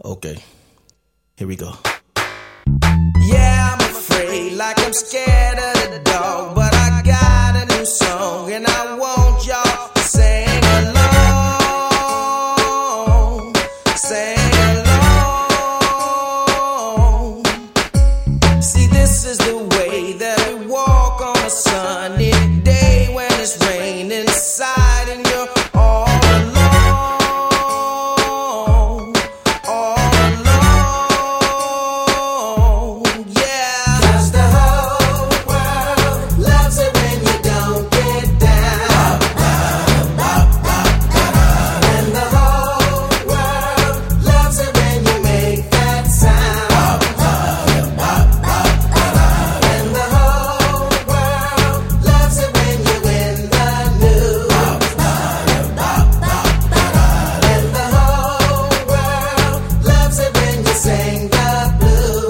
Okay, here we go. Yeah, I'm afraid, like I'm scared of the dog, but I got a new song, and I want y'all to sing along, sing along. See, this is the way that we walk on a sunny day when it's raining inside and you're all alone, all alone. Yeah, 'cause the whole world loves it when you don't get down, and the whole world loves it when you make that sound, and the whole world loves it when you win the news, and the whole world loves it when you sing the blues.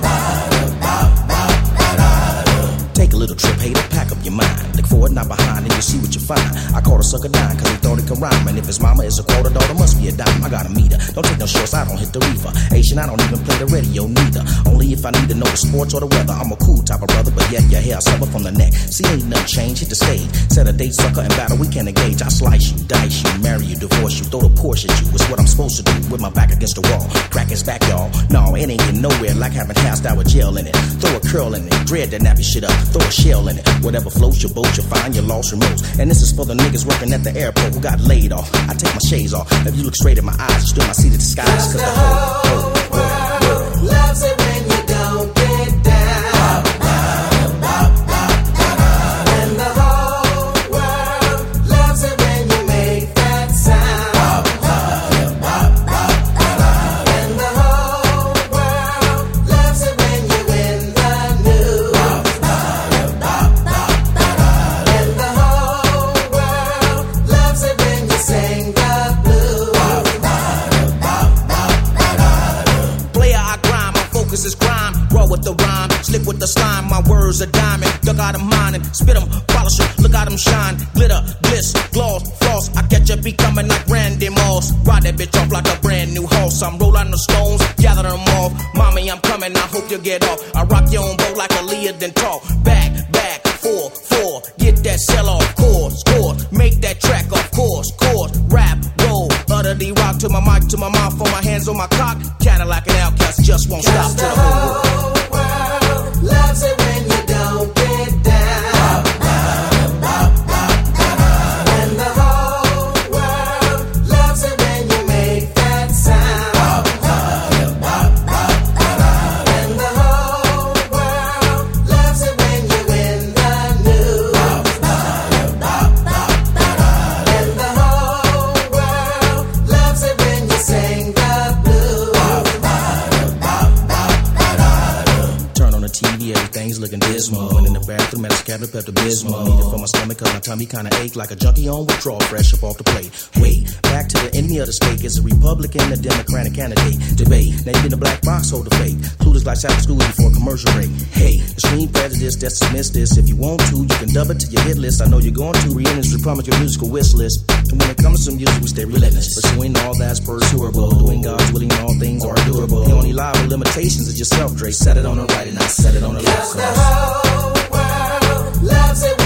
Take a little trip, hater, pack up your mind. Look forward, not behind, and you'll see what you find. I called a sucker dime, cause he thought it could rhyme. And if his mama is a quarter daughter, must be a dime. I got a meter, don't take no shorts, I don't hit the reefer. Asian, I don't even play the radio neither. Only if I need to know the sports or the weather. I'm a cool type of brother, but yet your hair suffer from the neck. See, ain't nothing changed, hit the stage. Set a date, sucker, and battle, we can engage. I slice you, dice you, marry you, divorce you, throw the Porsche at you. It's what I'm supposed to do with my back against the wall. Crack his back, y'all. No, it ain't getting nowhere like having hairstyle with gel in it. Throw a curl in it, dread that nappy shit up, throw a shell in it. Whatever floats your boat, you find your lost remotes. And this is for the niggas working at the airport who got laid off. I take my shades off. If you look straight at my eyes, you still might see the disguise. 'Cause the whole world loves it when you don't get down, and the whole world loves it when you make that sound, and the whole world loves it when you win the news, and the whole world loves it when you sing the blues. Player, I grind, my focus is crime. Raw with the rhyme, slick with the slime. My words are diamond, dug out of mine and spit them, polish them, look at them shine. Glitter, bliss, gloss, floss. I catch a beat coming like Randy Moss. Ride that bitch off like a brand new horse. I'm rolling the stones, gather them off. Mommy, I'm coming, I hope you get off. I rock your own boat like a Leah, then talk. Back, 4, get that shell off. Course, make that track off. Course, rap, roll. Utterly rock to my mic, to my mouth, for my hands on my cock. Cadillac and Outcast just won't stop till the whole world loves it when you don't get down, and the whole world loves it when you make that sound, and the whole world loves it when you win the news, and the whole world loves it when you sing the blues. Turn on the TV, everything's looking dismal. Went in the bathroom, at a cabinet, Pepto-Bismol. Need it for my stomach, cause my tummy kinda ache like a junkie on withdrawal, fresh up off the plate. Wait, back to the enemy of the state. It's a Republican, a Democratic candidate. Debate, now you in the black box, hold the fake. Clueless like Sabbath School before a commercial break. Hey, extreme prejudice, let's dismiss this. If you want to, you can dub it to your hit list. I know you're going to. Reunions will promise your musical wish list. And when it comes to music, we stay relentless. Pursuing all that's pursuable. Doing God's willing, all things are doable. The only liable limitations is yourself, Dre. Set it on the right and I set it on the left. 'Cause the whole world loves it